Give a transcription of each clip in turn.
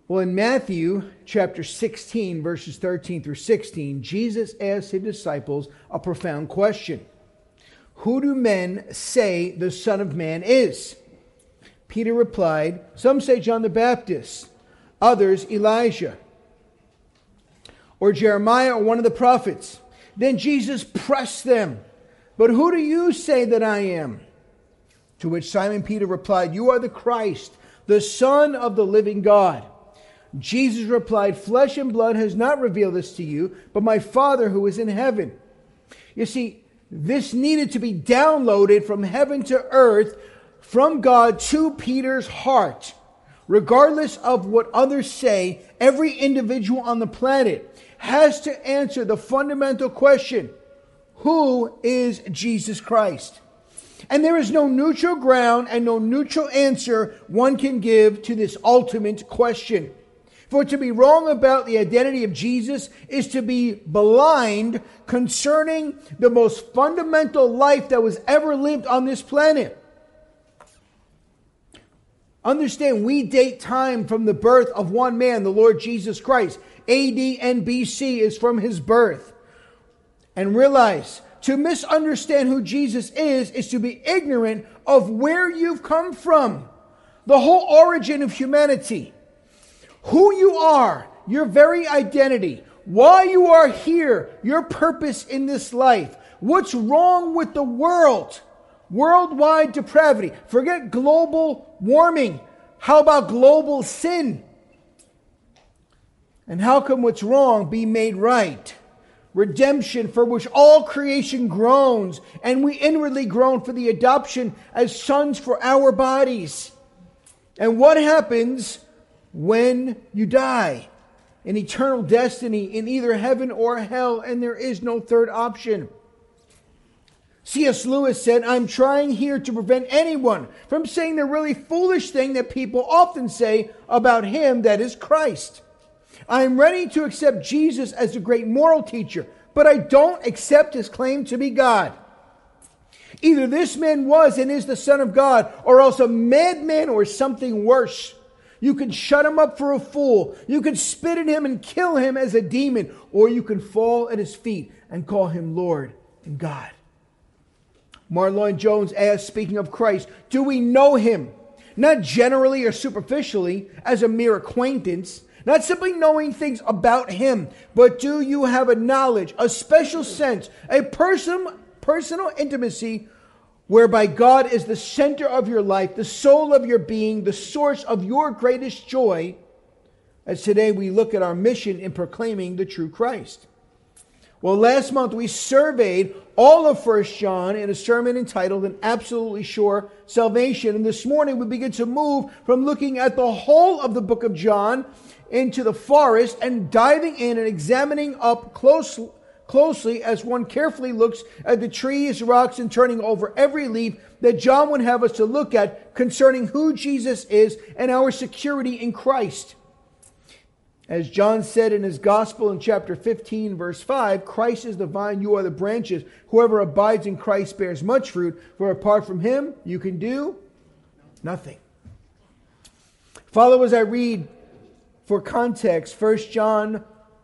Well, in Matthew chapter 16, verses 13 through 16, Jesus asked his disciples a profound question. Who do men say the Son of Man is? Peter replied, some say John the Baptist, others Elijah, or Jeremiah, or one of the prophets. Then Jesus pressed them, but who do you say that I am? To which Simon Peter replied, you are the Christ, the Son of the living God. Jesus replied, flesh and blood has not revealed this to you, but my Father who is in heaven. You see, this needed to be downloaded from heaven to earth, from God to Peter's heart. Regardless of what others say, every individual on the planet has to answer the fundamental question, who is Jesus Christ? And there is no neutral ground and no neutral answer one can give to this ultimate question. For to be wrong about the identity of Jesus is to be blind concerning the most fundamental life that was ever lived on this planet. Understand, we date time from the birth of one man, the Lord Jesus Christ. AD and BC is from his birth. And realize, to misunderstand who Jesus is to be ignorant of where you've come from. The whole origin of humanity. Who you are, your very identity, why you are here, your purpose in this life, what's wrong with the world, worldwide depravity. Forget global warming. How about global sin? And how can what's wrong be made right? Redemption for which all creation groans, and we inwardly groan for the adoption as sons for our bodies. And what happens when you die? An eternal destiny in either heaven or hell, and there is no third option. C.S. Lewis said, I'm trying here to prevent anyone from saying the really foolish thing that people often say about him, that is Christ. I am ready to accept Jesus as a great moral teacher, but I don't accept his claim to be God. Either this man was and is the Son of God, or else a madman or something worse. You can shut him up for a fool. You can spit at him and kill him as a demon. Or you can fall at his feet and call him Lord and God. Martyn Lloyd-Jones asked, speaking of Christ, do we know him? Not generally or superficially as a mere acquaintance. Not simply knowing things about him. But do you have a knowledge, a special sense, a personal intimacy whereby God is the center of your life, the soul of your being, the source of your greatest joy, as today we look at our mission in proclaiming the true Christ. Well, last month we surveyed all of 1 John in a sermon entitled An Absolutely Sure Salvation. And this morning we begin to move from looking at the whole of the book of John into the forest and diving in and examining up closely as one carefully looks at the trees, rocks, and turning over every leaf that John would have us to look at concerning who Jesus is and our security in Christ. As John said in his gospel in chapter 15, verse 5, Christ is the vine, you are the branches. Whoever abides in Christ bears much fruit, for apart from him, you can do nothing. Follow as I read for context, 1 John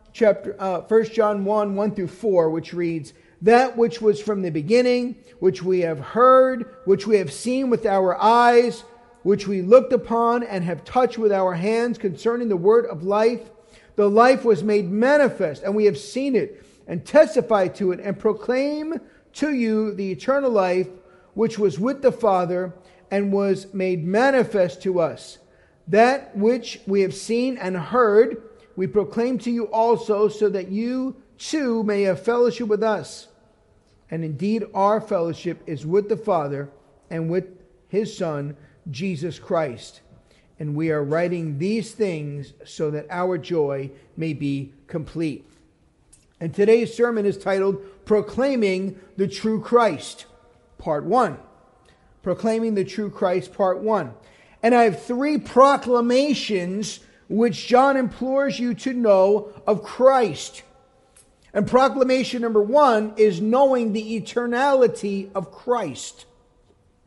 1, 1 through 4, which reads, that which was from the beginning, which we have heard, which we have seen with our eyes, which we looked upon and have touched with our hands concerning the word of life. The life was made manifest, and we have seen it, and testified to it, and proclaim to you the eternal life, which was with the Father, and was made manifest to us. That which we have seen and heard, we proclaim to you also, so that you too may have fellowship with us. And indeed, our fellowship is with the Father and with his Son, Jesus Christ. And we are writing these things so that our joy may be complete. And today's sermon is titled, Proclaiming the True Christ, Part 1. Proclaiming the True Christ, Part 1. And I have 3 proclamations which John implores you to know of Christ. And proclamation number 1 is knowing the eternality of Christ.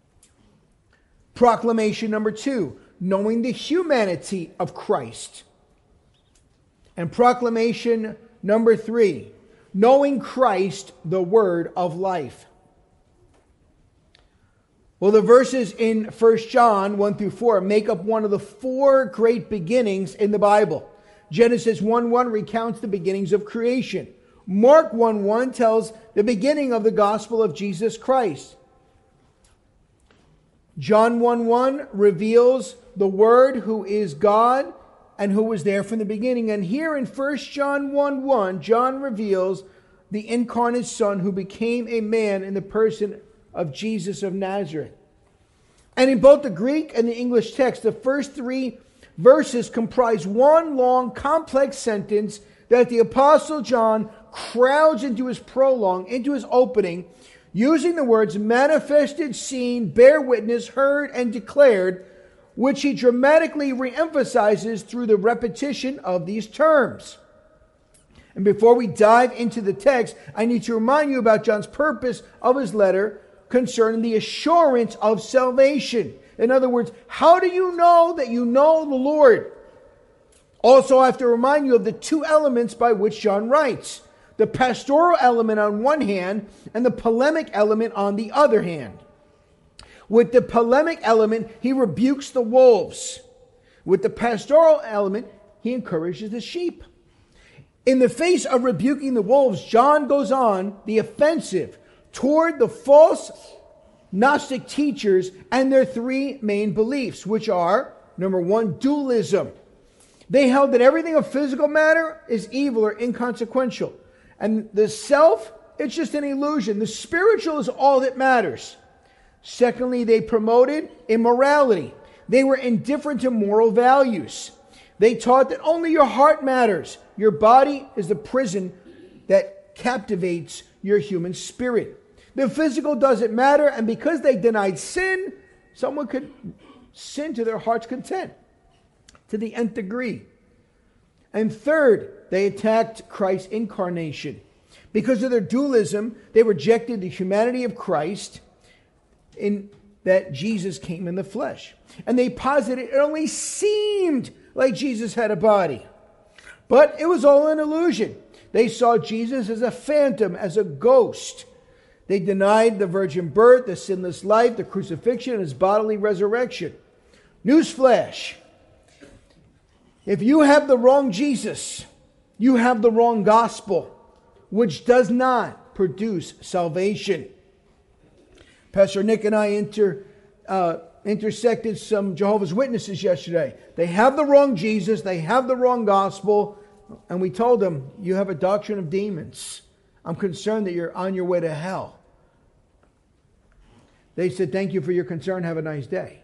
Proclamation number 2, knowing the humanity of Christ. And proclamation number 3, knowing Christ, the word of life. Well, the verses in 1 John 1 through 4 make up one of the 4 great beginnings in the Bible. Genesis 1:1 recounts the beginnings of creation. Mark 1:1 tells the beginning of the gospel of Jesus Christ. John 1:1 reveals the Word who is God and who was there from the beginning. And here in 1 John 1:1, John reveals the incarnate Son who became a man in the person of Jesus of Nazareth. And in both the Greek and the English text, the first 3 verses comprise one long, complex sentence that the Apostle John crowds into his prologue, into his opening, using the words manifested, seen, bear witness, heard, and declared, which he dramatically reemphasizes through the repetition of these terms. And before we dive into the text, I need to remind you about John's purpose of his letter concerning the assurance of salvation. In other words, how do you know that you know the Lord? Also, I have to remind you of the 2 elements by which John writes. The pastoral element on one hand and the polemic element on the other hand. With the polemic element, he rebukes the wolves. With the pastoral element, he encourages the sheep. In the face of rebuking the wolves, John goes on the offensive toward the false Gnostic teachers and their 3 main beliefs, which are, number 1, dualism. They held that everything of physical matter is evil or inconsequential. And the self, it's just an illusion. The spiritual is all that matters. Secondly, they promoted immorality. They were indifferent to moral values. They taught that only your heart matters. Your body is the prison that captivates your human spirit. The physical doesn't matter, and because they denied sin, someone could sin to their heart's content to the nth degree. And third, they attacked Christ's incarnation. Because of their dualism, they rejected the humanity of Christ in that Jesus came in the flesh. And they posited it only seemed like Jesus had a body. But it was all an illusion. They saw Jesus as a phantom, as a ghost. They denied the virgin birth, the sinless life, the crucifixion, and his bodily resurrection. Newsflash. If you have the wrong Jesus, you have the wrong gospel, which does not produce salvation. Pastor Nick and I intersected some Jehovah's Witnesses yesterday. They have the wrong Jesus, they have the wrong gospel, and we told them, you have a doctrine of demons. I'm concerned that you're on your way to hell. They said, thank you for your concern, have a nice day.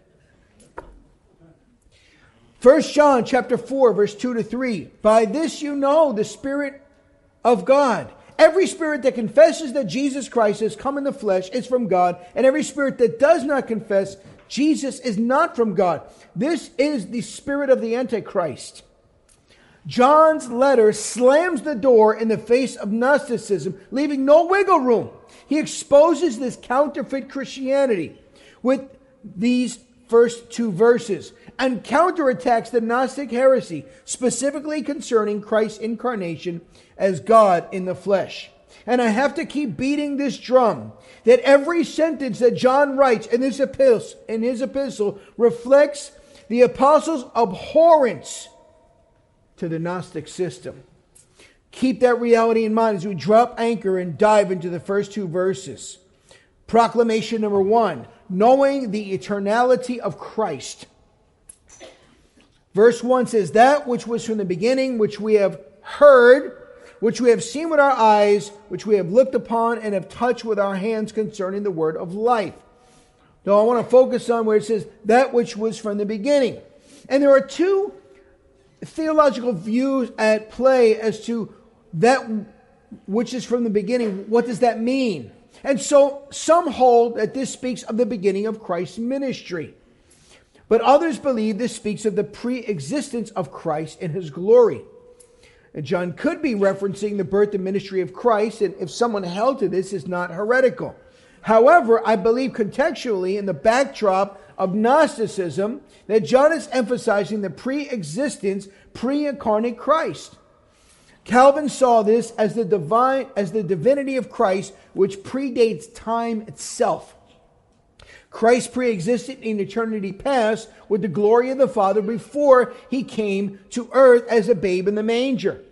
1 John chapter 4, verse 2 to 3. By this you know the Spirit of God. Every spirit that confesses that Jesus Christ has come in the flesh is from God, and every spirit that does not confess Jesus is not from God. This is the spirit of the Antichrist. John's letter slams the door in the face of Gnosticism, leaving no wiggle room. He exposes this counterfeit Christianity with these first 2 verses and counterattacks the Gnostic heresy, specifically concerning Christ's incarnation as God in the flesh. And I have to keep beating this drum that every sentence that John writes in his epistle reflects the apostle's abhorrence to the Gnostic system. Keep that reality in mind as we drop anchor and dive into the first 2 verses. Proclamation number 1, knowing the eternality of Christ. Verse 1 says, that which was from the beginning, which we have heard, which we have seen with our eyes, which we have looked upon and have touched with our hands concerning the word of life. Now I want to focus on where it says, that which was from the beginning. And there are 2 theological views at play as to that which is from the beginning. What does that mean? And so some hold that this speaks of the beginning of Christ's ministry. But others believe this speaks of the pre-existence of Christ in his glory. And John could be referencing the birth and ministry of Christ, and if someone held to this, is not heretical. However, I believe contextually in the backdrop of Gnosticism that John is emphasizing the pre-existence, pre-incarnate Christ. Calvin saw this as the divinity of Christ, which predates time itself. Christ pre-existed in eternity past with the glory of the Father before he came to earth as a babe in the manger.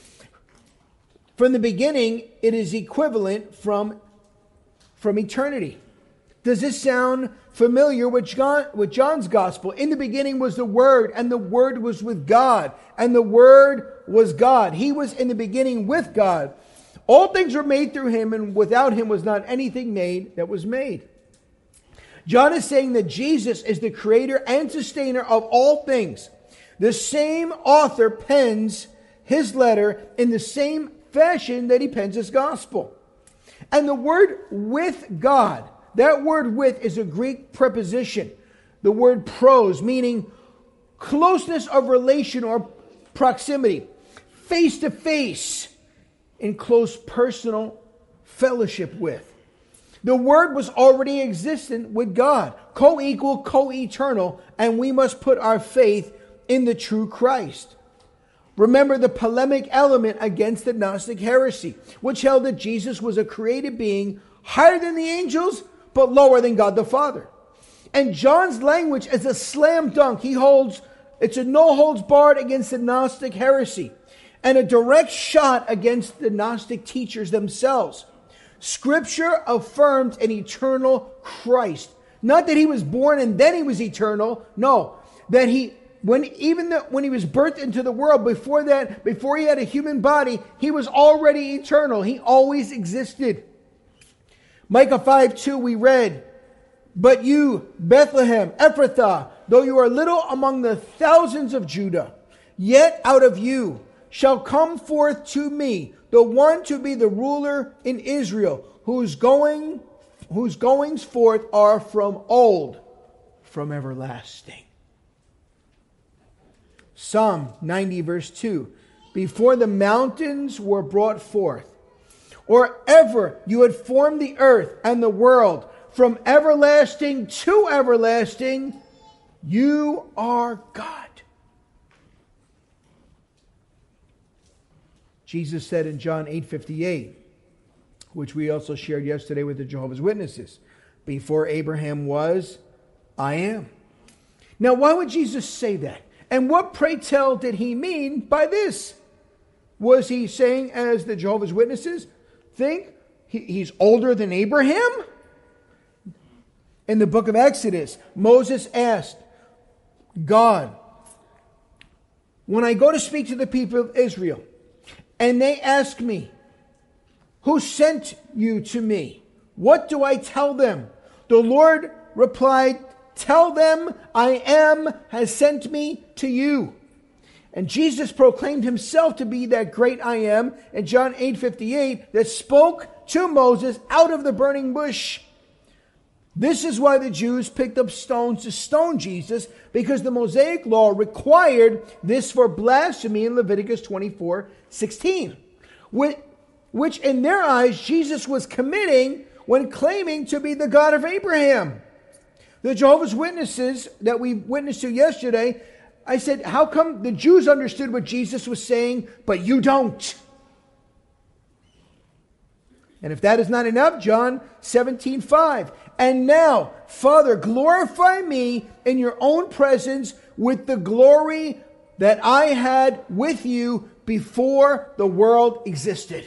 From the beginning, it is equivalent from eternity. Does this sound familiar with John's gospel? In the beginning was the Word, and the Word was with God, and the Word was God. He was in the beginning with God. All things were made through him, and without him was not anything made that was made. John is saying that Jesus is the creator and sustainer of all things. The same author pens his letter in the same fashion that he pens his gospel. And the word with God, that word with is a Greek preposition. The word pros, meaning closeness of relation or proximity, face to face, in close personal fellowship with. The Word was already existent with God, co-equal, co-eternal, and we must put our faith in the true Christ. Remember the polemic element against the Gnostic heresy, which held that Jesus was a created being higher than the angels, but lower than God the Father. And John's language is a slam dunk. It's a no holds barred against the Gnostic heresy, and a direct shot against the Gnostic teachers themselves. Scripture affirms an eternal Christ. Not that he was born and then he was eternal. No, that when he was birthed into the world, before he had a human body, he was already eternal. He always existed. Micah 5:2 we read, "But you, Bethlehem, Ephrathah, though you are little among the thousands of Judah, yet out of you shall come forth to me the one to be the ruler in Israel, whose goings forth are from old, from everlasting." Psalm 90 verse 2. "Before the mountains were brought forth, or ever you had formed the earth and the world, from everlasting to everlasting, you are God." Jesus said in John 8:58, which we also shared yesterday with the Jehovah's Witnesses, "Before Abraham was, I am." Now, why would Jesus say that? And what, pray tell, did he mean by this? Was he saying, as the Jehovah's Witnesses think, he's older than Abraham? In the book of Exodus, Moses asked God, "When I go to speak to the people of Israel, and they ask me, 'Who sent you to me?' what do I tell them?" The Lord replied, "Tell them, I am has sent me to you." And Jesus proclaimed himself to be that great I am in John 8:58 that spoke to Moses out of the burning bush. This is why the Jews picked up stones to stone Jesus, because the Mosaic law required this for blasphemy in Leviticus 24:16, which in their eyes Jesus was committing when claiming to be the God of Abraham. The Jehovah's Witnesses that we witnessed to yesterday, I said, how come the Jews understood what Jesus was saying, but you don't? And if that is not enough, John 17:5. "And now, Father, glorify me in your own presence with the glory that I had with you before the world existed."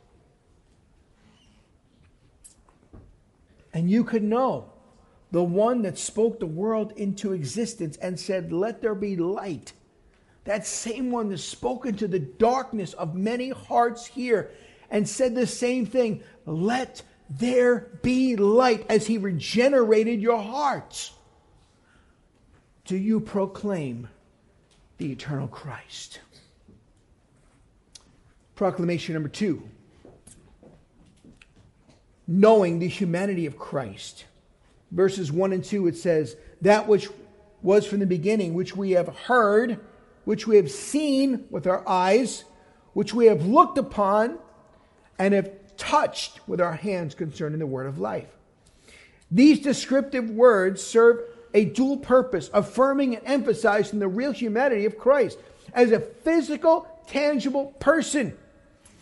And you could know the one that spoke the world into existence and said, "Let there be light." That same one that spoke into the darkness of many hearts here and said the same thing, "Let there be light," as he regenerated your hearts. Do you proclaim the eternal Christ? Proclamation number 2. Knowing the humanity of Christ. Verses 1 and 2, it says, "That which was from the beginning, which we have heard, which we have seen with our eyes, which we have looked upon, and have touched with our hands concerning the word of life." These descriptive words serve a dual purpose, affirming and emphasizing the real humanity of Christ as a physical, tangible person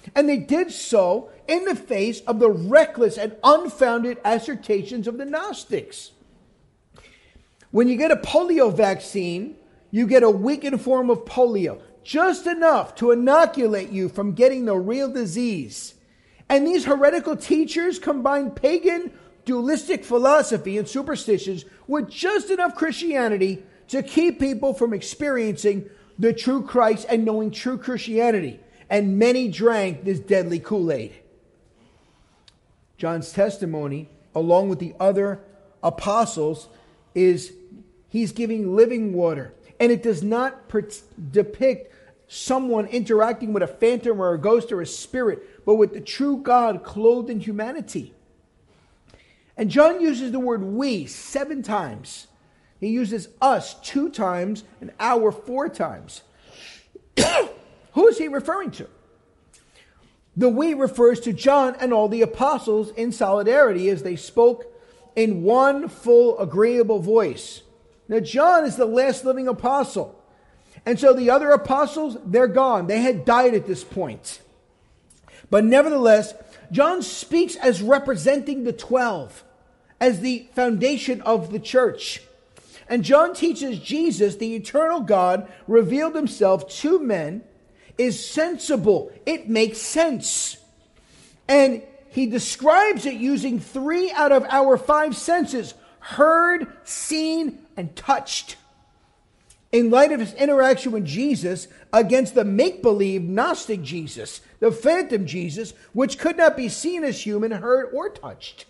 And they did so in the face of the reckless and unfounded assertions of the Gnostics. When you get a polio vaccine, you get a weakened form of polio, just enough to inoculate you from getting the real disease. And these heretical teachers combine pagan, dualistic philosophy and superstitions with just enough Christianity to keep people from experiencing the true Christ and knowing true Christianity. And many drank this deadly Kool-Aid. John's testimony, along with the other apostles, is he's giving living water. And it does not depict someone interacting with a phantom or a ghost or a spirit, but with the true God clothed in humanity. And John uses the word we 7 times. He uses us 2 times and our 4 times. Who is he referring to? The we refers to John and all the apostles in solidarity as they spoke in one full agreeable voice. Now John is the last living apostle. And so the other apostles, they're gone. They had died at this point. But nevertheless, John speaks as representing the 12, as the foundation of the church. And John teaches Jesus, the eternal God, revealed himself to men, is sensible. It makes sense. And he describes it using 3 out of our 5 senses: heard, seen, and touched. In light of his interaction with Jesus against the make-believe Gnostic Jesus, the phantom Jesus, which could not be seen as human, heard, or touched.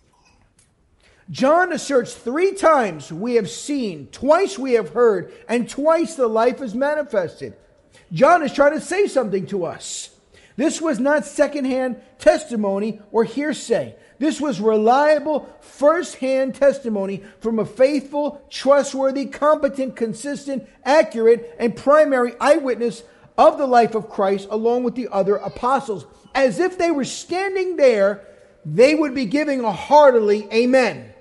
John asserts 3 times we have seen, twice we have heard, and twice the life is manifested. John is trying to say something to us. This was not secondhand testimony or hearsay. This was reliable, first-hand testimony from a faithful, trustworthy, competent, consistent, accurate, and primary eyewitness of the life of Christ along with the other apostles. As if they were standing there, they would be giving a heartily amen.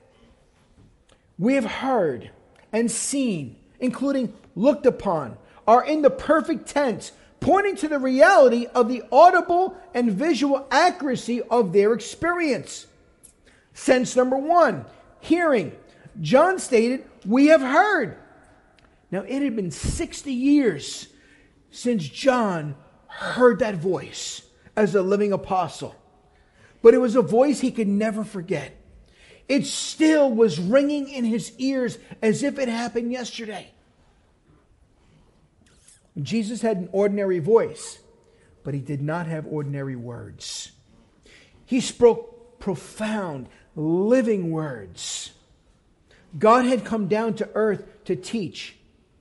We have heard and seen, including looked upon, are in the perfect tense, pointing to the reality of the audible and visual accuracy of their experience. Sense number 1, hearing. John stated, we have heard. Now, it had been 60 years since John heard that voice as a living apostle. But it was a voice he could never forget. It still was ringing in his ears as if it happened yesterday. Jesus had an ordinary voice, but he did not have ordinary words. He spoke profound, living words. God had come down to earth to teach.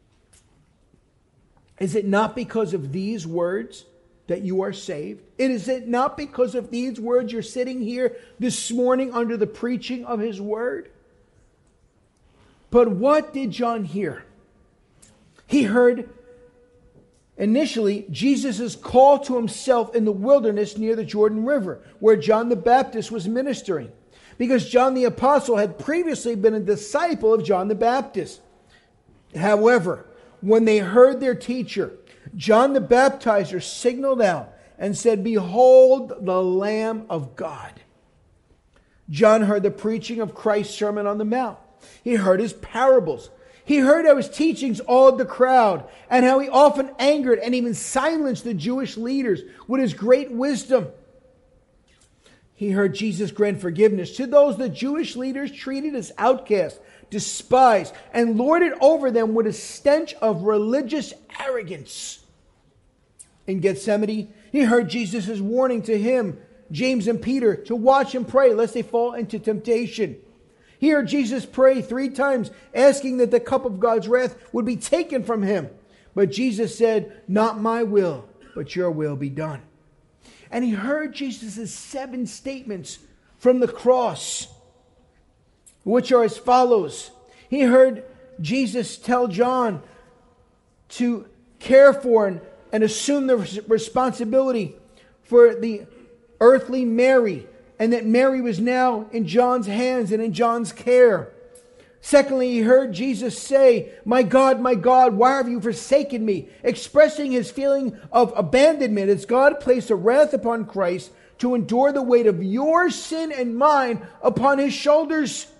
Is it not because of these words that you are saved? Is it not because of these words you're sitting here this morning under the preaching of his word? But what did John hear? He heard initially Jesus' call to himself in the wilderness near the Jordan River, where John the Baptist was ministering. Because John the Apostle had previously been a disciple of John the Baptist. However, when they heard their teacher, John the Baptizer signaled out and said, "Behold the Lamb of God." John heard the preaching of Christ's Sermon on the Mount. He heard his parables. He heard how his teachings awed the crowd and how he often angered and even silenced the Jewish leaders with his great wisdom. He heard Jesus grant forgiveness to those the Jewish leaders treated as outcasts, despised, and lorded over them with a stench of religious arrogance. In Gethsemane, he heard Jesus' warning to him, James and Peter, to watch and pray lest they fall into temptation. He heard Jesus pray 3 times, asking that the cup of God's wrath would be taken from him. But Jesus said, "Not my will, but your will be done." And he heard Jesus' 7 statements from the cross, which are as follows. He heard Jesus tell John to care for and assume the responsibility for the earthly Mary, and that Mary was now in John's hands and in John's care. Secondly, he heard Jesus say, my God, why have you forsaken me?" Expressing his feeling of abandonment as God placed a wrath upon Christ to endure the weight of your sin and mine upon his shoulders.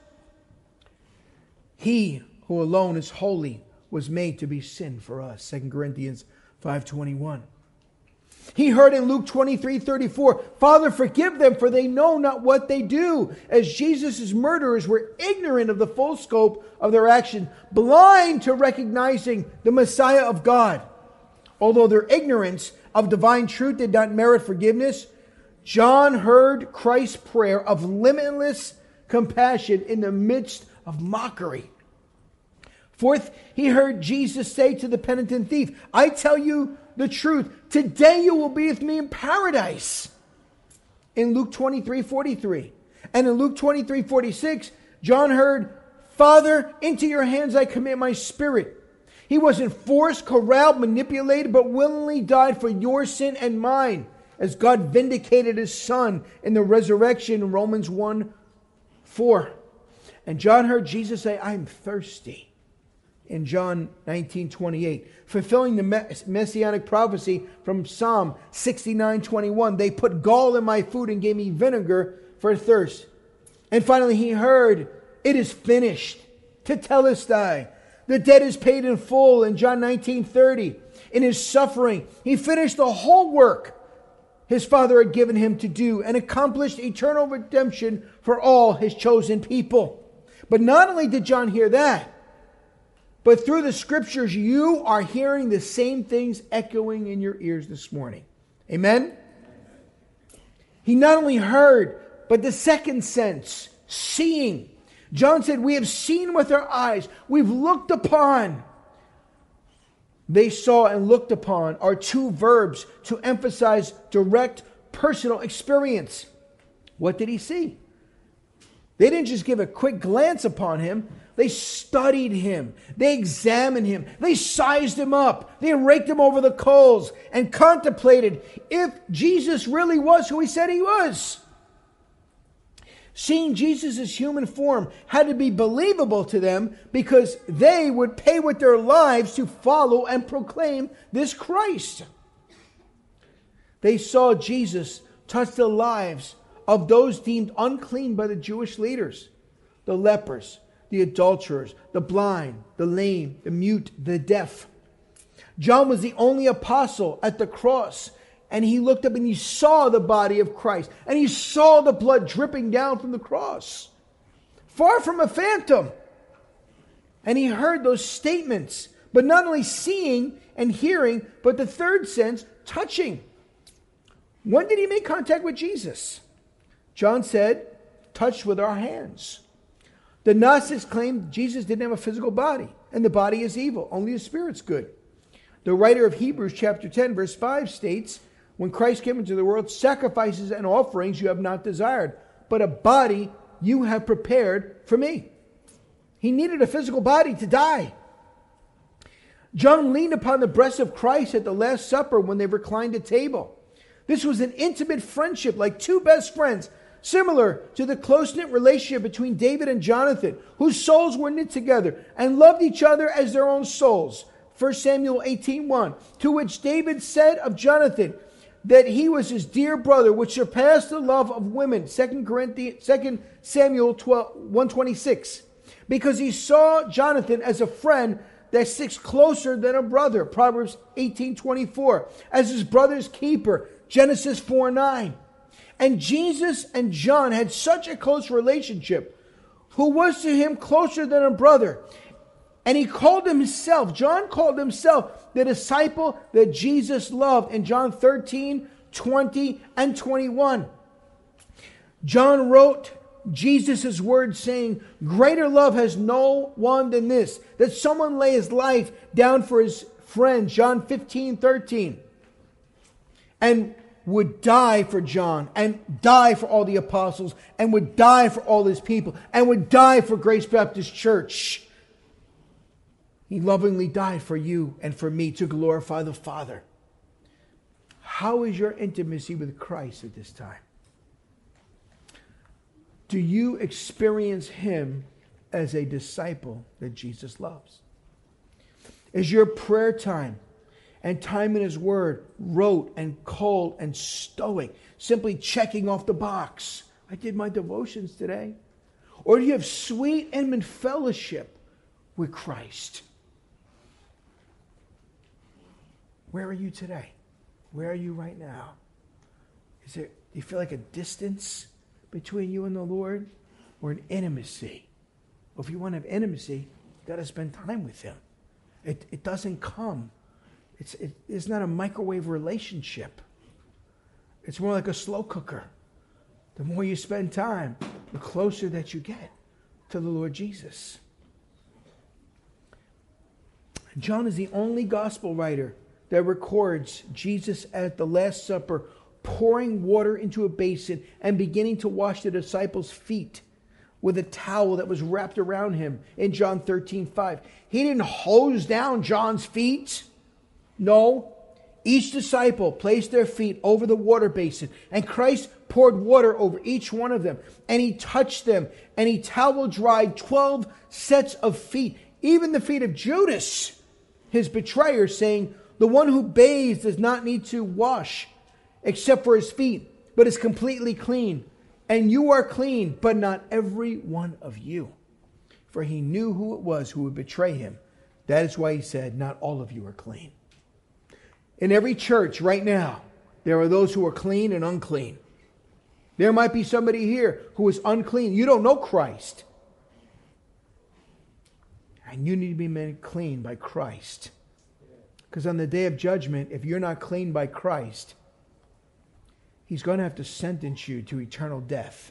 He who alone is holy was made to be sin for us. 2 Corinthians 5:21. He heard in Luke 23:34, "Father, forgive them, for they know not what they do," as Jesus' murderers were ignorant of the full scope of their action, blind to recognizing the Messiah of God. Although their ignorance of divine truth did not merit forgiveness, John heard Christ's prayer of limitless compassion in the midst of mockery. Fourth, he heard Jesus say to the penitent thief, "I tell you the truth, today you will be with me in paradise," in Luke 23:43. And in Luke 23:46, John heard, "Father, into your hands I commit my spirit." He wasn't forced, corralled, manipulated, but willingly died for your sin and mine, as God vindicated his Son in the resurrection in Romans 1:4. And John heard Jesus say, "I am thirsty," in John 19:28, fulfilling the messianic prophecy from Psalm 69:21. "They put gall in my food and gave me vinegar for thirst." And finally he heard, "It is finished," tetelestai. The debt is paid in full in John 19:30. In his suffering, he finished the whole work his Father had given him to do and accomplished eternal redemption for all his chosen people. But not only did John hear that, but through the scriptures, you are hearing the same things echoing in your ears this morning. Amen? He not only heard, but the second sense, seeing. John said, "We have seen with our eyes. We've looked upon." They saw and looked upon are two verbs to emphasize direct personal experience. What did he see? They didn't just give a quick glance upon him. They studied him. They examined him. They sized him up. They raked him over the coals and contemplated if Jesus really was who he said he was. Seeing Jesus' human form had to be believable to them because they would pay with their lives to follow and proclaim this Christ. They saw Jesus touch the lives of those deemed unclean by the Jewish leaders, the lepers, the adulterers, the blind, the lame, the mute, the deaf. John was the only apostle at the cross, and he looked up and he saw the body of Christ, and he saw the blood dripping down from the cross, far from a phantom. And he heard those statements, but not only seeing and hearing, but the third sense, touching. When did he make contact with Jesus? John said, "Touched with our hands." The Gnostics claimed Jesus didn't have a physical body, and the body is evil. Only the spirit's good. The writer of Hebrews chapter 10, verse 5 states, "When Christ came into the world, sacrifices and offerings you have not desired, but a body you have prepared for me." He needed a physical body to die. John leaned upon the breast of Christ at the Last Supper when they reclined at table. This was an intimate friendship, like two best friends, similar to the close-knit relationship between David and Jonathan, whose souls were knit together and loved each other as their own souls. 1 Samuel 18:1, to which David said of Jonathan that he was his dear brother, which surpassed the love of women. 2 Samuel 1:26, because he saw Jonathan as a friend that sticks closer than a brother. Proverbs 18:24, as his brother's keeper. Genesis 4:9. And Jesus and John had such a close relationship, who was to him closer than a brother. And he called himself, John called himself the disciple that Jesus loved in John 13:20 and 21. John wrote Jesus' words saying, "Greater love has no one than this, that someone lay his life down for his friend." John 15:13. And would die for John, and die for all the apostles, and would die for all his people, and would die for Grace Baptist Church. He lovingly died for you and for me to glorify the Father. How is your intimacy with Christ at this time? Do you experience him as a disciple that Jesus loves? Is your prayer time and time in His Word rote and cold and stoic, simply checking off the box? I did my devotions today. Or do you have sweet, intimate fellowship with Christ? Where are you today? Where are you right now? Do you feel like a distance between you and the Lord, or an intimacy? Well, if you want to have intimacy, you got to spend time with Him. It doesn't come. It's not a microwave relationship. It's more like a slow cooker. The more you spend time, the closer that you get to the Lord Jesus. John is the only gospel writer that records Jesus at the Last Supper pouring water into a basin and beginning to wash the disciples' feet with a towel that was wrapped around him in John 13:5. He didn't hose down John's feet. No. Each disciple placed their feet over the water basin, and Christ poured water over each one of them, and He touched them, and He towel dried 12 sets of feet, even the feet of Judas, His betrayer, saying, "The one who bathes does not need to wash except for his feet, but is completely clean. And you are clean, but not every one of you." For He knew who it was who would betray Him. That is why He said, "Not all of you are clean." In every church right now, there are those who are clean and unclean. There might be somebody here who is unclean. You don't know Christ. And you need to be made clean by Christ. Because on the day of judgment, if you're not clean by Christ, He's going to have to sentence you to eternal death.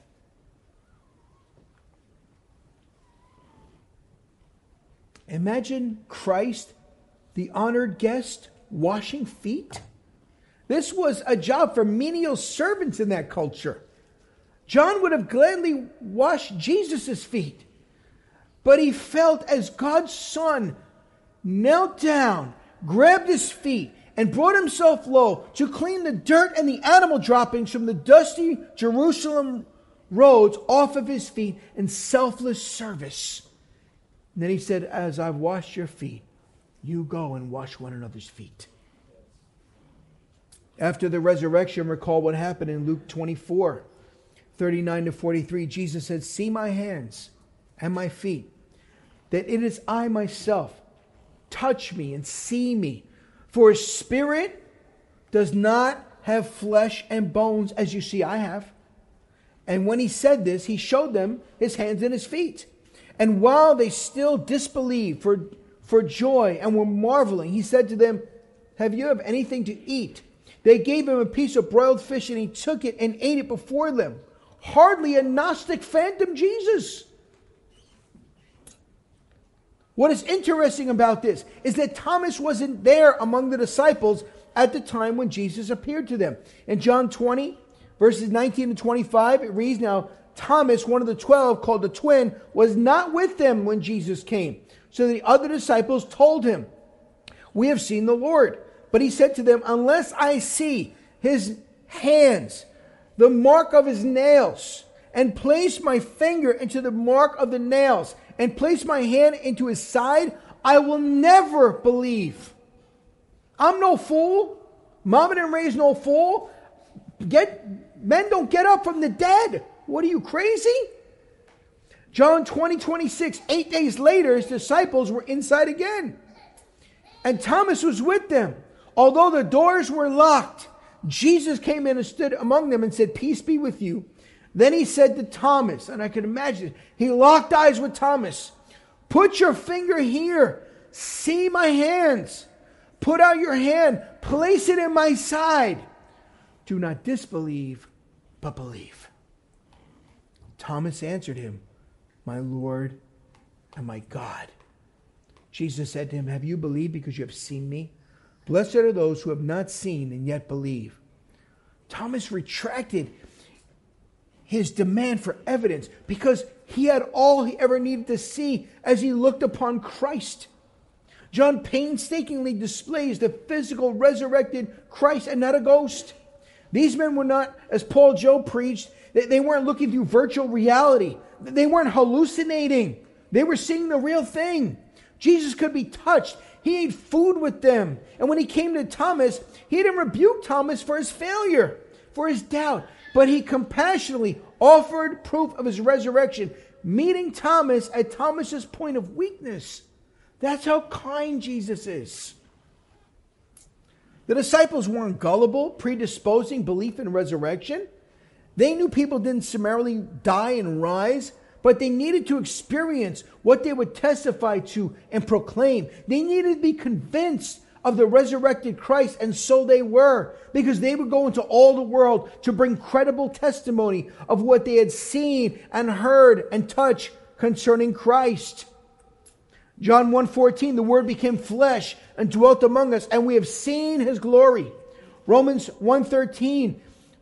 Imagine Christ, the honored guest, washing feet. This was a job for menial servants in that culture. John would have gladly washed Jesus' feet. But he felt as God's Son knelt down, grabbed His feet, and brought Himself low to clean the dirt and the animal droppings from the dusty Jerusalem roads off of His feet in selfless service. And then He said, "As I've washed your feet, you go and wash one another's feet." After the resurrection, recall what happened in Luke 24:39-43. Jesus said, "See my hands and my feet, that it is I myself. Touch me and see me. For a spirit does not have flesh and bones as you see I have." And when He said this, He showed them His hands and His feet. And while they still disbelieved for joy and were marveling, He said to them, "Have you anything to eat?" They gave Him a piece of broiled fish, and He took it and ate it before them. Hardly a Gnostic phantom Jesus. What is interesting about this is that Thomas wasn't there among the disciples at the time when Jesus appeared to them. In John 20, verses 19-25, it reads, "Now Thomas, one of the 12, called the twin, was not with them when Jesus came. So the other disciples told Him, 'We have seen the Lord.' But He said to them, 'Unless I see His hands, the mark of His nails, and place my finger into the mark of the nails, and place my hand into His side, I will never believe.'" I'm no fool. Mama didn't raise no fool. Men don't get up from the dead. What are you, crazy? John 20:26. 8 days later, His disciples were inside again, and Thomas was with them. Although the doors were locked, Jesus came in and stood among them and said, "Peace be with you." Then He said to Thomas, and I can imagine, He locked eyes with Thomas, "Put your finger here. See my hands. Put out your hand. Place it in my side. Do not disbelieve, but believe." Thomas answered Him, "My Lord and my God." Jesus said to him, "Have you believed because you have seen me? Blessed are those who have not seen and yet believe." Thomas retracted his demand for evidence because he had all he ever needed to see as he looked upon Christ. John painstakingly displays the physical resurrected Christ and not a ghost. These men were not, as Paul Job preached, they weren't looking through virtual reality. They weren't hallucinating. They were seeing the real thing. Jesus could be touched. He ate food with them. And when he came to Thomas, he didn't rebuke Thomas for his failure, for his doubt, but he compassionately offered proof of his resurrection, meeting Thomas at Thomas's point of weakness. That's how kind Jesus is. The disciples weren't gullible, predisposing belief in resurrection. They knew people didn't summarily die and rise, but they needed to experience what they would testify to and proclaim. They needed to be convinced of the resurrected Christ, and so they were, because they would go into all the world to bring credible testimony of what they had seen and heard and touched concerning Christ. John 1:14, the Word became flesh and dwelt among us, and we have seen His glory. Romans 1:13,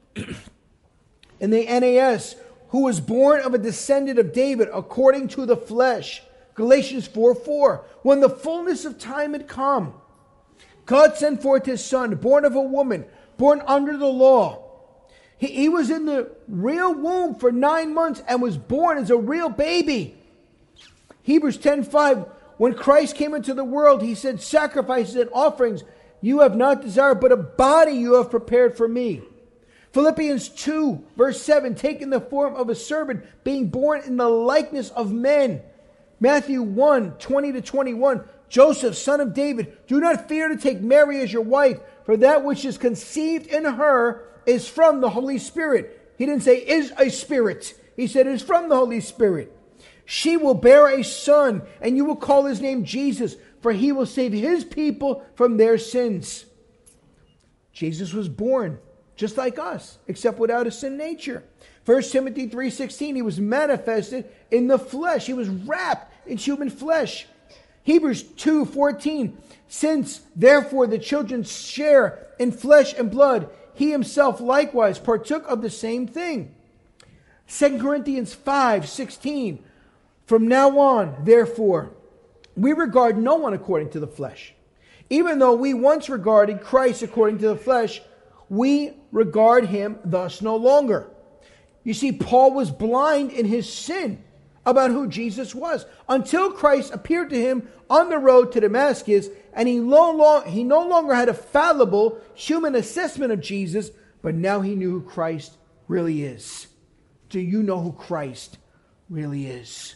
in the NAS, who was born of a descendant of David according to the flesh. Galatians 4:4, when the fullness of time had come, God sent forth His Son, born of a woman, born under the law. He was in the real womb for 9 months and was born as a real baby. Hebrews 10:5, when Christ came into the world, He said, sacrifices and offerings you have not desired, but a body you have prepared for me. Philippians 2, verse 7, taking the form of a servant, being born in the likeness of men. Matthew 1:20-21, Joseph, son of David, do not fear to take Mary as your wife, for that which is conceived in her is from the Holy Spirit. He didn't say is a spirit. He said is from the Holy Spirit. She will bear a son, and you will call his name Jesus, for he will save his people from their sins. Jesus was born just like us, except without a sin nature. 1 Timothy 3:16, he was manifested in the flesh. He was wrapped in human flesh. Hebrews 2:14, since therefore the children share in flesh and blood, he himself likewise partook of the same thing. 2 Corinthians 5:16, from now on, therefore, we regard no one according to the flesh. Even though we once regarded Christ according to the flesh, we regard him thus no longer. You see, Paul was blind in his sin about who Jesus was until Christ appeared to him on the road to Damascus, and he no longer had a fallible human assessment of Jesus, but now he knew who Christ really is. Do you know who Christ really is?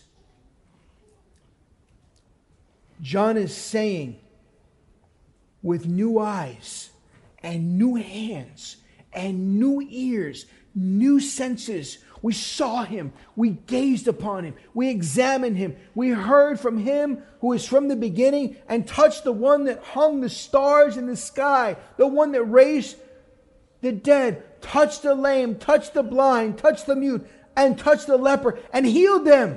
John is saying, with new eyes and new hands and new ears, new senses, we saw him, we gazed upon him, we examined him, we heard from him who is from the beginning, and touched the one that hung the stars in the sky, the one that raised the dead, touched the lame, touched the blind, touched the mute, and touched the leper, and healed them.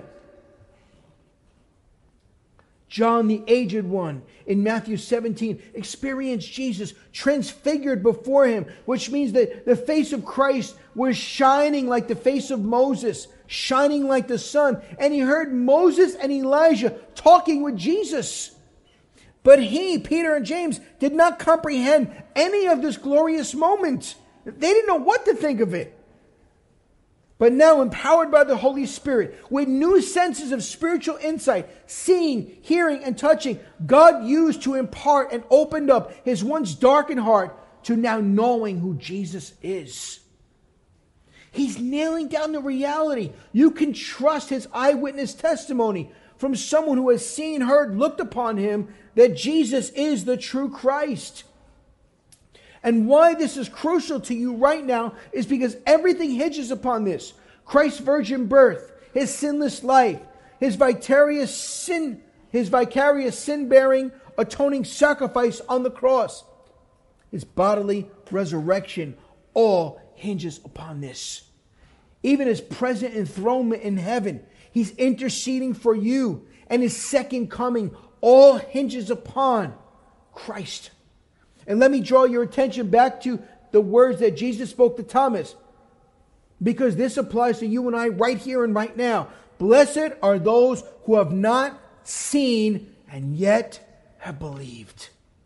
John, the aged one, in Matthew 17, experienced Jesus transfigured before him, which means that the face of Christ was shining like the face of Moses, shining like the sun. And he heard Moses and Elijah talking with Jesus. But he, Peter and James, did not comprehend any of this glorious moment. They didn't know what to think of it. But now, empowered by the Holy Spirit, with new senses of spiritual insight, seeing, hearing, and touching, God used to impart and opened up his once darkened heart to now knowing who Jesus is. He's nailing down the reality. You can trust his eyewitness testimony from someone who has seen, heard, looked upon him, that Jesus is the true Christ. And why this is crucial to you right now is because everything hinges upon this. Christ's virgin birth, his sinless life, his vicarious sin-bearing, atoning sacrifice on the cross, his bodily resurrection, all hinges upon this. Even his present enthronement in heaven, he's interceding for you, and his second coming all hinges upon Christ. And let me draw your attention back to the words that Jesus spoke to Thomas, because this applies to you and I right here and right now. Blessed are those who have not seen and yet have believed.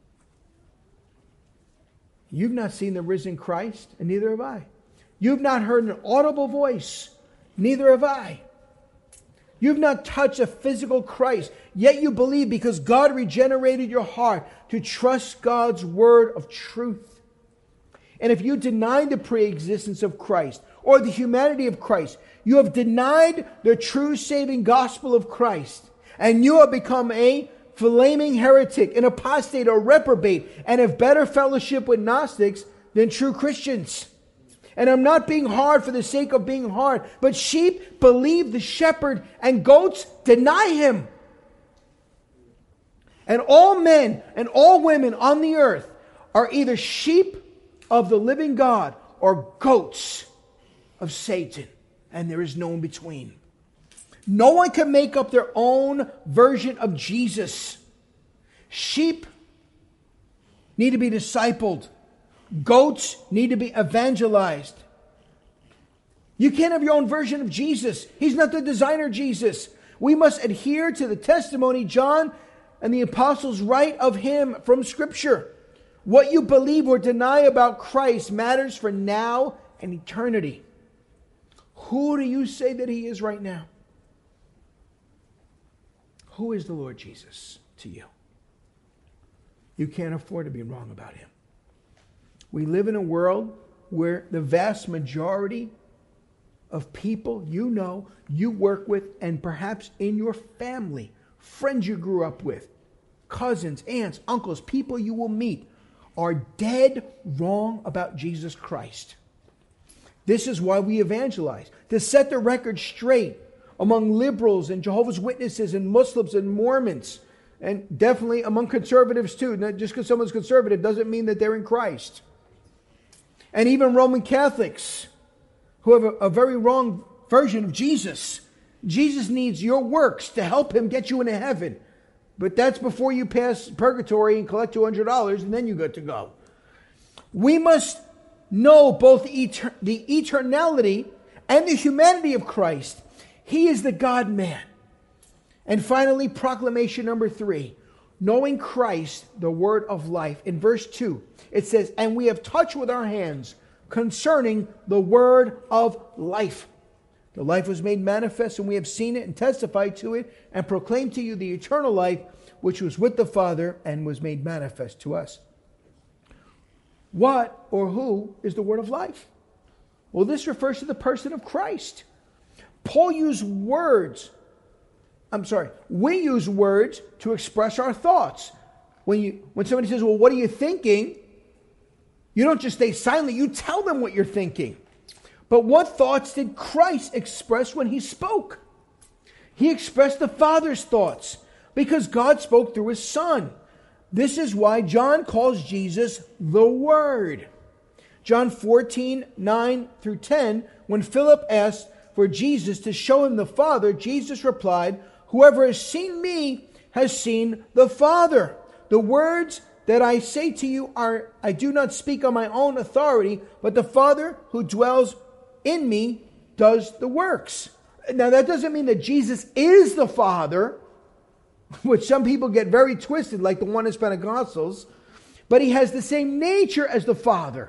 You've not seen the risen Christ, and neither have I. You've not heard an audible voice, neither have I. You've not touched a physical Christ, yet you believe because God regenerated your heart to trust God's word of truth. And if you deny the pre-existence of Christ or the humanity of Christ, you have denied the true saving gospel of Christ, and you have become a flaming heretic, an apostate, or reprobate, and have better fellowship with Gnostics than true Christians. And I'm not being hard for the sake of being hard, but sheep believe the shepherd and goats deny him. And all men and all women on the earth are either sheep of the living God or goats of Satan. And there is no in between. No one can make up their own version of Jesus. Sheep need to be discipled. Goats need to be evangelized. You can't have your own version of Jesus. He's not the designer Jesus. We must adhere to the testimony John and the apostles write of him from Scripture. What you believe or deny about Christ matters for now and eternity. Who do you say that he is right now? Who is the Lord Jesus to you? You can't afford to be wrong about him. We live in a world where the vast majority of people you know, you work with, and perhaps in your family, friends you grew up with, cousins, aunts, uncles, people you will meet, are dead wrong about Jesus Christ. This is why we evangelize, to set the record straight among liberals and Jehovah's Witnesses and Muslims and Mormons, and definitely among conservatives too. Not just because someone's conservative doesn't mean that they're in Christ. And even Roman Catholics who have a very wrong version of Jesus. Jesus needs your works to help him get you into heaven. But that's before you pass purgatory and collect $200 and then you get to go. We must know both the eternality and the humanity of Christ. He is the God-man. And finally, proclamation number 3. Knowing Christ, the word of life. In verse 2, it says, and we have touched with our hands concerning the word of life. The life was made manifest, and we have seen it and testified to it and proclaimed to you the eternal life which was with the Father and was made manifest to us. What or who is the word of life? Well, this refers to the person of Christ. Paul used words. We use words to express our thoughts. When somebody says, well, what are you thinking? You don't just stay silent. You tell them what you're thinking. But what thoughts did Christ express when he spoke? He expressed the Father's thoughts because God spoke through his Son. This is why John calls Jesus the Word. John 14:9-10, when Philip asked for Jesus to show him the Father, Jesus replied, whoever has seen me has seen the Father. The words that I say to you I do not speak on my own authority, but the Father who dwells in me does the works. Now that doesn't mean that Jesus is the Father, which some people get very twisted, like the Oneness Pentecostals, but he has the same nature as the Father.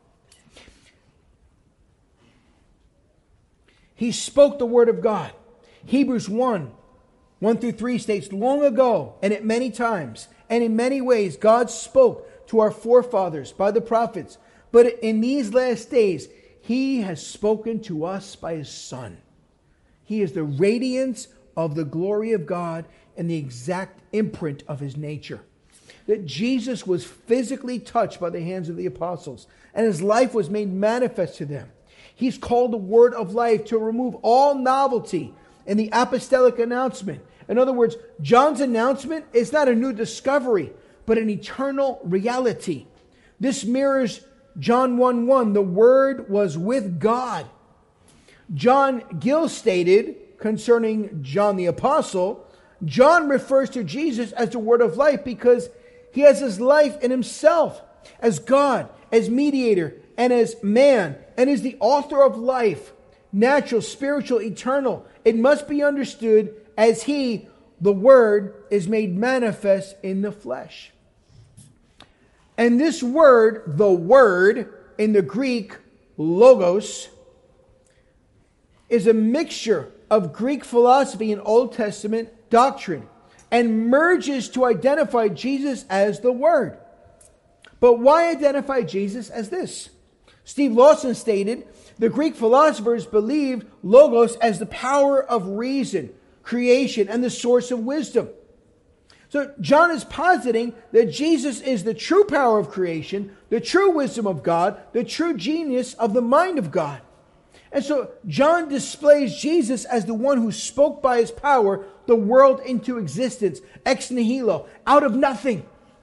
He spoke the word of God. Hebrews 1:1-3 states, long ago, and at many times, and in many ways, God spoke to our forefathers by the prophets. But in these last days, he has spoken to us by his Son. He is the radiance of the glory of God and the exact imprint of his nature. That Jesus was physically touched by the hands of the apostles, and his life was made manifest to them. He's called the word of life to remove all novelty in the apostolic announcement. In other words, John's announcement is not a new discovery, but an eternal reality. This mirrors John 1:1, the Word was with God. John Gill stated concerning John the Apostle, John refers to Jesus as the Word of life because he has his life in himself as God, as mediator, and as man, and is the author of life, natural, spiritual, eternal. It must be understood as he, the Word, is made manifest in the flesh. And this word, the Word, in the Greek, logos, is a mixture of Greek philosophy and Old Testament doctrine and merges to identify Jesus as the Word. But why identify Jesus as this? Steve Lawson stated, the Greek philosophers believed logos as the power of reason, creation, and the source of wisdom. So John is positing that Jesus is the true power of creation, the true wisdom of God, the true genius of the mind of God. And so John displays Jesus as the one who spoke by his power the world into existence, ex nihilo, out of nothing.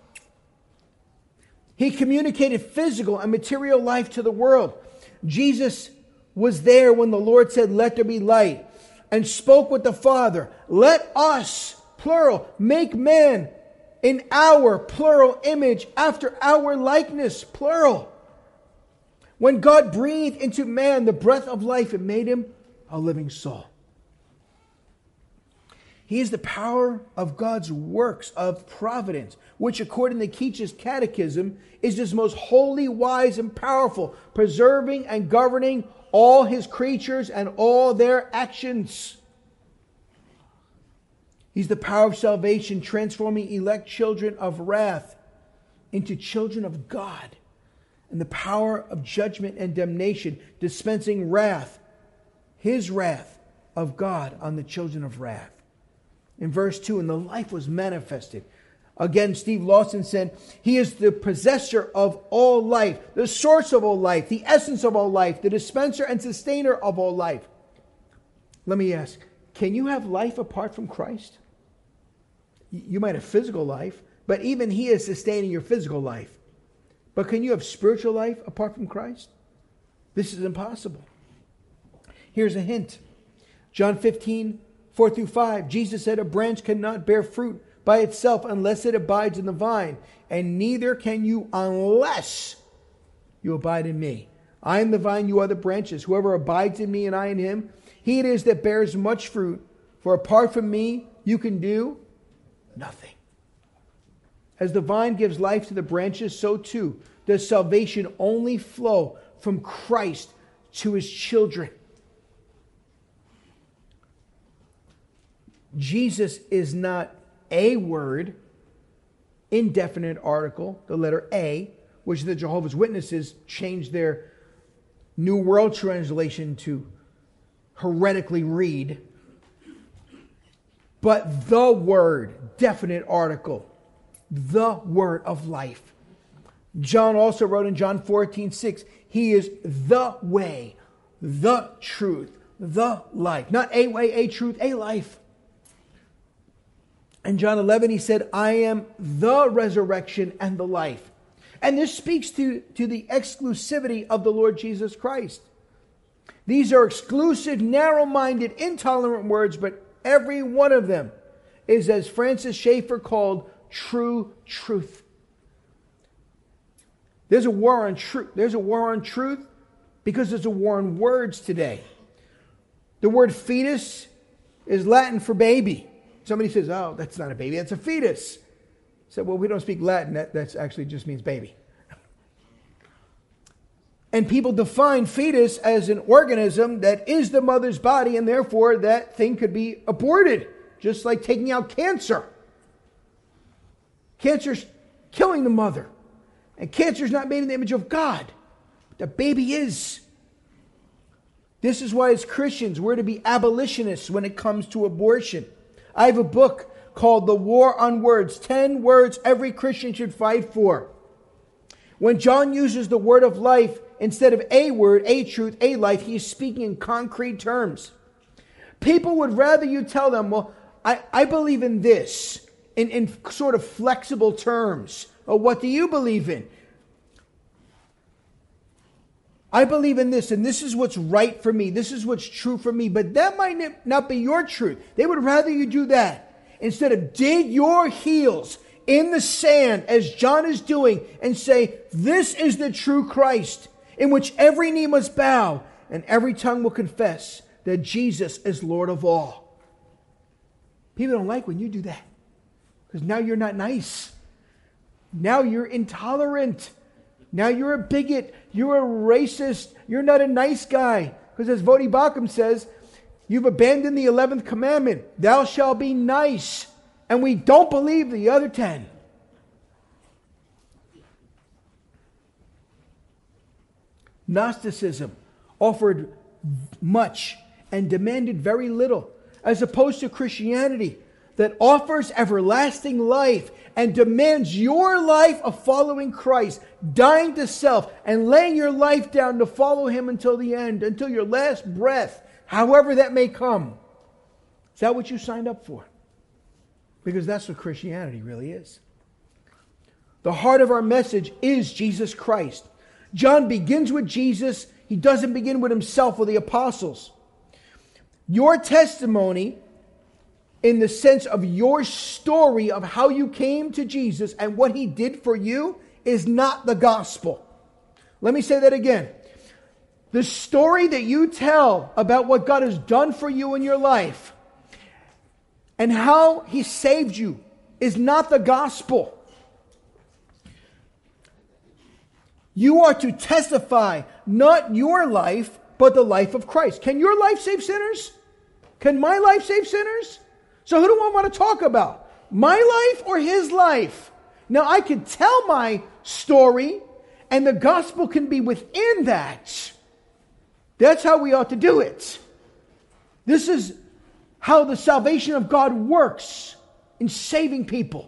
He communicated physical and material life to the world. Jesus was there when the Lord said, "Let there be light," and spoke with the Father, "Let us," plural, "make man in our," plural, "image, after our likeness," plural. When God breathed into man the breath of life, it made him a living soul. He is the power of God's works of providence, which according to Keach's Catechism is his most holy, wise, and powerful, preserving and governing all his creatures and all their actions. He's the power of salvation, transforming elect children of wrath into children of God. And the power of judgment and damnation, dispensing wrath, his wrath of God on the children of wrath. In verse 2, and the life was manifested. Again, Steve Lawson said, he is the possessor of all life, the source of all life, the essence of all life, the dispenser and sustainer of all life. Let me ask, can you have life apart from Christ? You might have physical life, but even he is sustaining your physical life. But can you have spiritual life apart from Christ? This is impossible. Here's a hint. John 15, 4-5. Jesus said, a branch cannot bear fruit by itself unless it abides in the vine, and neither can you unless you abide in me. I am the vine, you are the branches. Whoever abides in me and I in him, he it is that bears much fruit. For apart from me, you can do nothing. As the vine gives life to the branches, so too does salvation only flow from Christ to his children. Jesus is not a word, indefinite article, the letter A, which the Jehovah's Witnesses changed their New World Translation to heretically read. But the word, definite article, the word of life. John also wrote in John 14:6, he is the way, the truth, the life. Not a way, a truth, a life. In John 11, he said, I am the resurrection and the life. And this speaks to the exclusivity of the Lord Jesus Christ. These are exclusive, narrow-minded, intolerant words, but every one of them is, as Francis Schaeffer called, true truth. There's a war on truth. There's a war on truth because there's a war on words today. The word fetus is Latin for baby. Somebody says, oh, that's not a baby, that's a fetus. I said, well, we don't speak Latin. That actually just means baby. And people define fetus as an organism that is the mother's body, and therefore that thing could be aborted, just like taking out cancer. Cancer's killing the mother. And cancer's not made in the image of God. But the baby is. This is why as Christians we're to be abolitionists when it comes to abortion. I have a book called The War on Words, 10 words every Christian should fight for. When John uses the word of life instead of a word, a truth, a life, he is speaking in concrete terms. People would rather you tell them, well, I believe in this, in sort of flexible terms. Or what do you believe in? I believe in this, and this is what's right for me. This is what's true for me. But that might not be your truth. They would rather you do that instead of dig your heels in the sand, as John is doing, and say, this is the true Christ, in which every knee must bow and every tongue will confess that Jesus is Lord of all. People don't like when you do that, because now you're not nice. Now you're intolerant. Now you're a bigot. You're a racist. You're not a nice guy. Because as Vodi Bakum says, You've abandoned the 11th commandment. Thou shalt be nice. And we don't believe the other 10. Gnosticism offered much and demanded very little, as opposed to Christianity that offers everlasting life and demands your life of following Christ, dying to self and laying your life down to follow Him until the end, until your last breath, however that may come. Is that what you signed up for? Because that's what Christianity really is. The heart of our message is Jesus Christ. John begins with Jesus. He doesn't begin with himself or the apostles. Your testimony, in the sense of your story of how you came to Jesus and what He did for you, is not the gospel. Let me say that again. The story that you tell about what God has done for you in your life and how He saved you is not the gospel. You are to testify not your life, but the life of Christ. Can your life save sinners? Can my life save sinners? So who do I want to talk about? My life or His life? Now I can tell my story and the gospel can be within that. That's how we ought to do it. This is how the salvation of God works in saving people.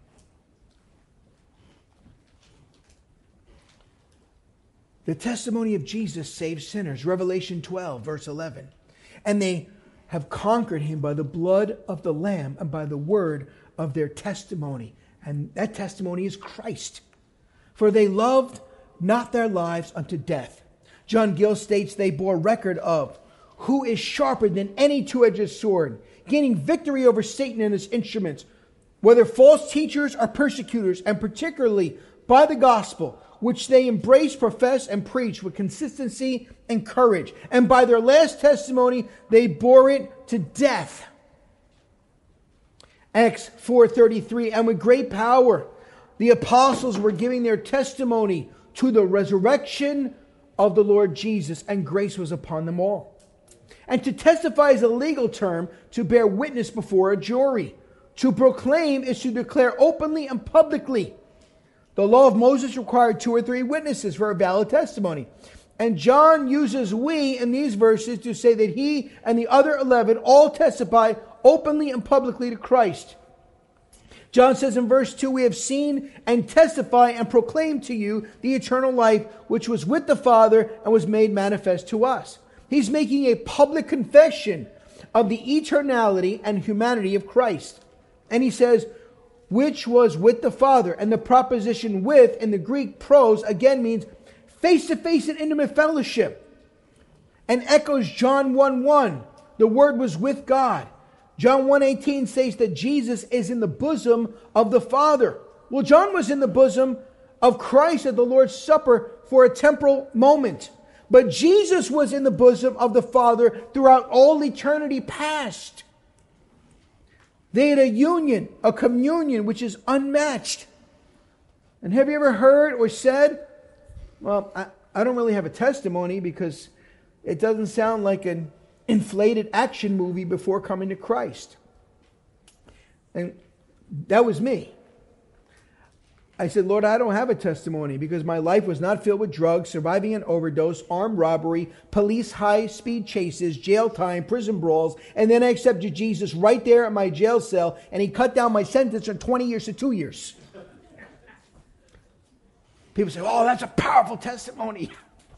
The testimony of Jesus saves sinners. Revelation 12, verse 11. And they have conquered Him by the blood of the Lamb and by the word of their testimony. And that testimony is Christ. For they loved not their lives unto death. John Gill states they bore record of who is sharper than any two-edged sword, gaining victory over Satan and his instruments, whether false teachers or persecutors, and particularly by the gospel, which they embrace, profess, and preach with consistency and courage. And by their last testimony, they bore it to death. Acts 4:33, and with great power, the apostles were giving their testimony to the resurrection of the Lord Jesus, and grace was upon them all. And to testify is a legal term to bear witness before a jury. To proclaim is to declare openly and publicly. The law of Moses required 2 or 3 witnesses for a valid testimony. And John uses we in these verses to say that he and the other 11 all testify openly and publicly to Christ. John says in verse 2, we have seen and testify and proclaim to you the eternal life which was with the Father and was made manifest to us. He's making a public confession of the eternality and humanity of Christ. And he says, which was with the Father. And the preposition with in the Greek pros again means face-to-face and intimate fellowship. And echoes John 1:1. The Word was with God. John 1:18 says that Jesus is in the bosom of the Father. Well, John was in the bosom of Christ at the Lord's Supper for a temporal moment. But Jesus was in the bosom of the Father throughout all eternity past. They had a union, a communion, which is unmatched. And have you ever heard or said, well, I don't really have a testimony because it doesn't sound like an inflated action movie before coming to Christ. And that was me. I said, Lord, I don't have a testimony because my life was not filled with drugs, surviving an overdose, armed robbery, police high-speed chases, jail time, prison brawls, and then I accepted Jesus right there at my jail cell, and He cut down my sentence from 20 years to 2 years. People say, oh, that's a powerful testimony.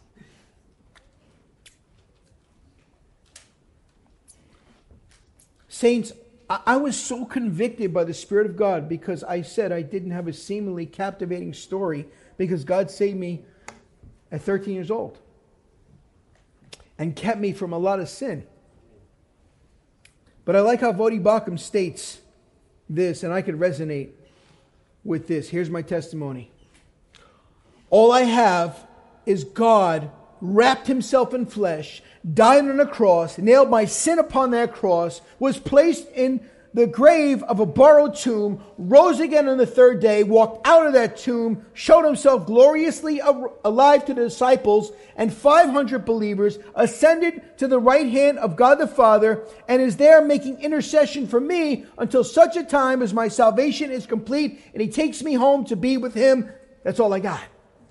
Saints, I was so convicted by the Spirit of God because I said I didn't have a seemingly captivating story because God saved me at 13 years old and kept me from a lot of sin. But I like how Voddie Baucham states this, and I could resonate with this. Here's my testimony. All I have is God wrapped Himself in flesh, died on a cross, nailed my sin upon that cross, was placed in the grave of a borrowed tomb, rose again on the third day, walked out of that tomb, showed himself gloriously alive to the disciples and 500 believers, ascended to the right hand of God the Father, and is there making intercession for me until such a time as my salvation is complete and he takes me home to be with him. That's all I got.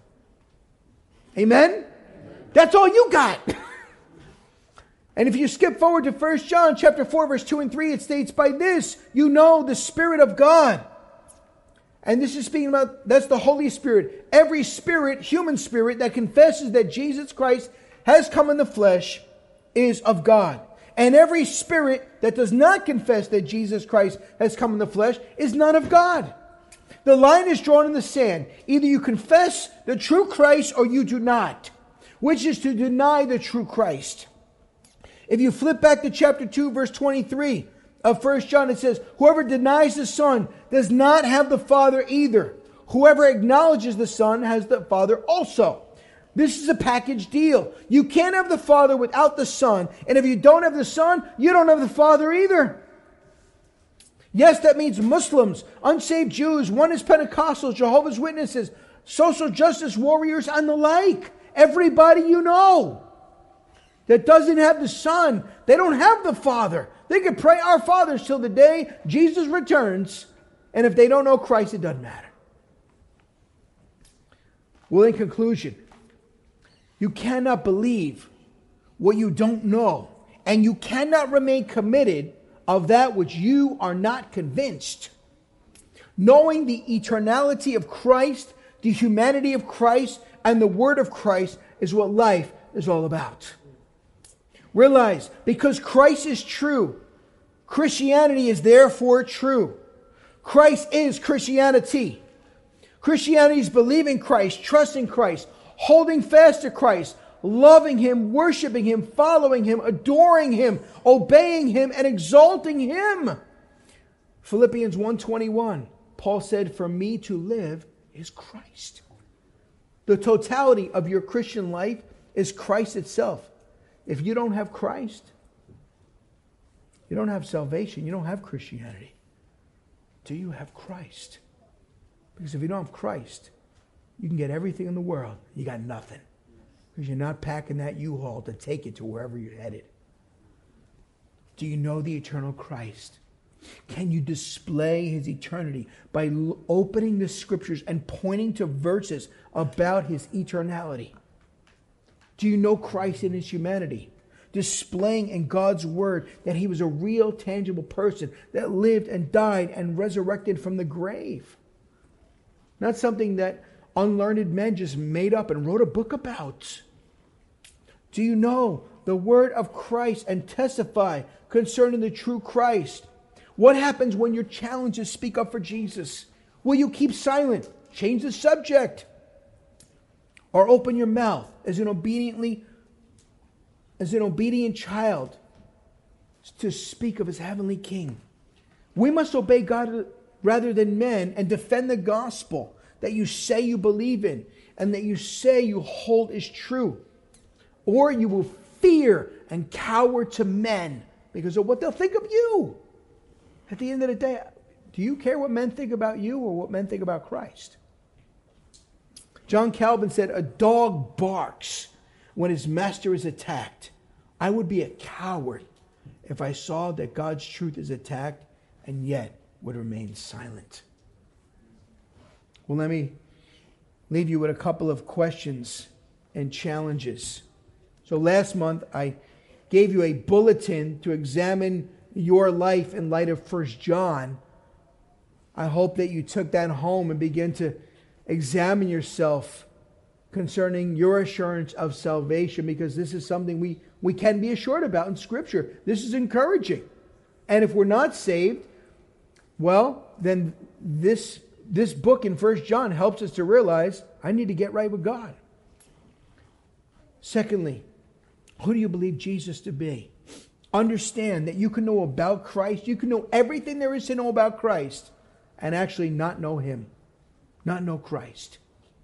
Amen? That's all you got. And if you skip forward to 1 John chapter 4, verse 2 and 3, it states, by this you know the Spirit of God. And this is speaking about, that's the Holy Spirit. Every spirit, human spirit, that confesses that Jesus Christ has come in the flesh is of God. And every spirit that does not confess that Jesus Christ has come in the flesh is not of God. The line is drawn in the sand. Either you confess the true Christ or you do not, which is to deny the true Christ. If you flip back to chapter 2, verse 23 of 1 John, it says, whoever denies the Son does not have the Father either. Whoever acknowledges the Son has the Father also. This is a package deal. You can't have the Father without the Son. And if you don't have the Son, you don't have the Father either. Yes, that means Muslims, unsaved Jews, oneness Pentecostals, Jehovah's Witnesses, social justice warriors, and the like. Everybody you know that doesn't have the Son, they don't have the Father. They can pray our Fathers till the day Jesus returns. And if they don't know Christ, it doesn't matter. Well, in conclusion, you cannot believe what you don't know. And you cannot remain committed of that which you are not convinced. Knowing the eternality of Christ, the humanity of Christ, and the Word of Christ is what life is all about. Realize, because Christ is true, Christianity is therefore true. Christ is Christianity. Christianity is believing Christ, trusting Christ, holding fast to Christ, loving Him, worshiping Him, following Him, adoring Him, obeying Him, and exalting Him. Philippians 1:21, Paul said, for me to live is Christ. The totality of your Christian life is Christ itself. If you don't have Christ, you don't have salvation, you don't have Christianity. Do you have Christ? Because if you don't have Christ, you can get everything in the world. You got nothing. Because you're not packing that U-Haul to take it to wherever you're headed. Do you know the eternal Christ? Can you display His eternity by opening the Scriptures and pointing to verses about His eternality? Do you know Christ in His humanity? Displaying in God's Word that He was a real, tangible person that lived and died and resurrected from the grave. Not something that unlearned men just made up and wrote a book about. Do you know the Word of Christ and testify concerning the true Christ? What happens when your challenged to speak up for Jesus? Will you keep silent? Change the subject. Or open your mouth as an obedient child to speak of His heavenly King. We must obey God rather than men and defend the gospel that you say you believe in and that you say you hold is true. Or you will fear and cower to men because of what they'll think of you. At the end of the day, do you care what men think about you or what men think about Christ? John Calvin said, a dog barks when his master is attacked. I would be a coward if I saw that God's truth is attacked and yet would remain silent. Well, let me leave you with a couple of questions and challenges. So last month, I gave you a bulletin to examine your life in light of 1 John. I hope that you took that home and began to examine yourself concerning your assurance of salvation, because this is something we can be assured about in Scripture. This is encouraging. And if we're not saved, well, then this book in 1 John helps us to realize, I need to get right with God. Secondly, who do you believe Jesus to be? Understand that you can know about Christ. You can know everything there is to know about Christ and actually not know Him. Not know Christ.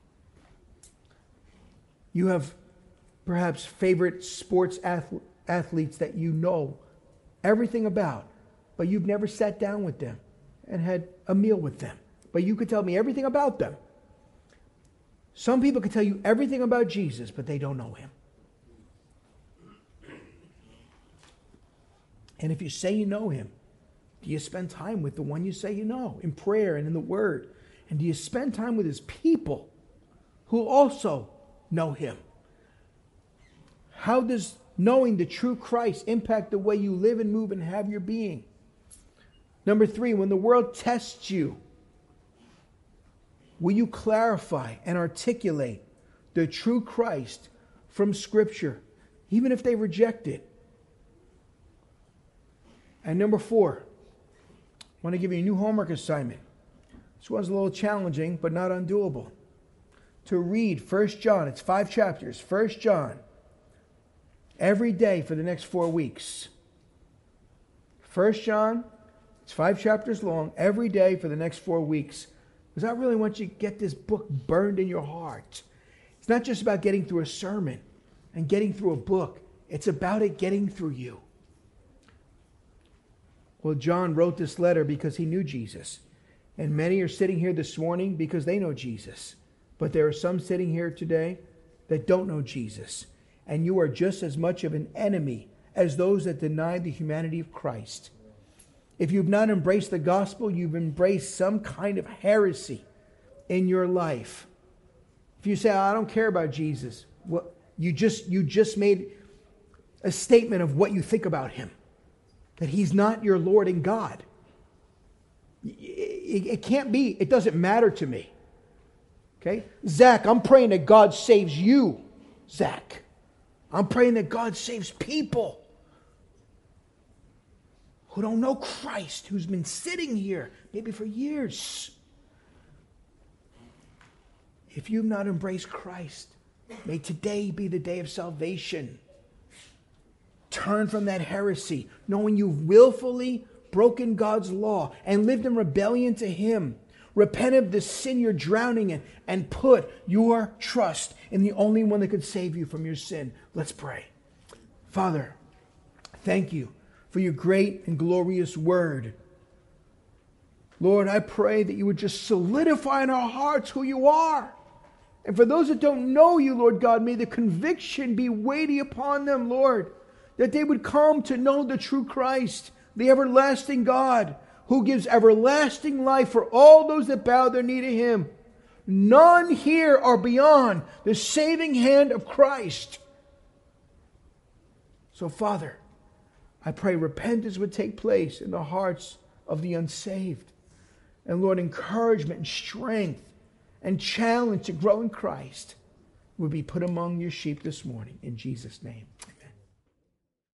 You have perhaps favorite sports athletes that you know everything about, but you've never sat down with them and had a meal with them. But you could tell me everything about them. Some people could tell you everything about Jesus, but they don't know him. And if you say you know him, do you spend time with the one you say you know in prayer and in the word? And do you spend time with his people who also know him? How does knowing the true Christ impact the way you live and move and have your being? Number 3, when the world tests you, will you clarify and articulate the true Christ from Scripture, even if they reject it? And number 4, I want to give you a new homework assignment. This one's a little challenging, but not undoable. To read 1 John, it's 5 chapters, 1 John, every day for the next 4 weeks. 1 John, it's 5 chapters long, every day for the next 4 weeks. Because I really want you to get this book burned in your heart. It's not just about getting through a sermon and getting through a book. It's about it getting through you. Well, John wrote this letter because he knew Jesus. And many are sitting here this morning because they know Jesus. But there are some sitting here today that don't know Jesus. And you are just as much of an enemy as those that deny the humanity of Christ. If you've not embraced the gospel, you've embraced some kind of heresy in your life. If you say, I don't care about Jesus, well, you just made a statement of what you think about him. That he's not your Lord and God. It can't be. It doesn't matter to me. Okay? Zach, I'm praying that God saves you, Zach. I'm praying that God saves people who don't know Christ, who's been sitting here maybe for years. If you've not embraced Christ, may today be the day of salvation. Turn from that heresy, knowing you've willfully broken God's law and lived in rebellion to him. Repent of the sin you're drowning in and put your trust in the only one that could save you from your sin. Let's pray. Father, thank you for your great and glorious word. Lord, I pray that you would just solidify in our hearts who you are. And for those that don't know you, Lord God, may the conviction be weighty upon them, Lord, that they would come to know the true Christ, the everlasting God, who gives everlasting life for all those that bow their knee to him. None here are beyond the saving hand of Christ. So, Father, I pray repentance would take place in the hearts of the unsaved. And Lord, encouragement and strength and challenge to grow in Christ would be put among your sheep this morning. In Jesus' name, amen.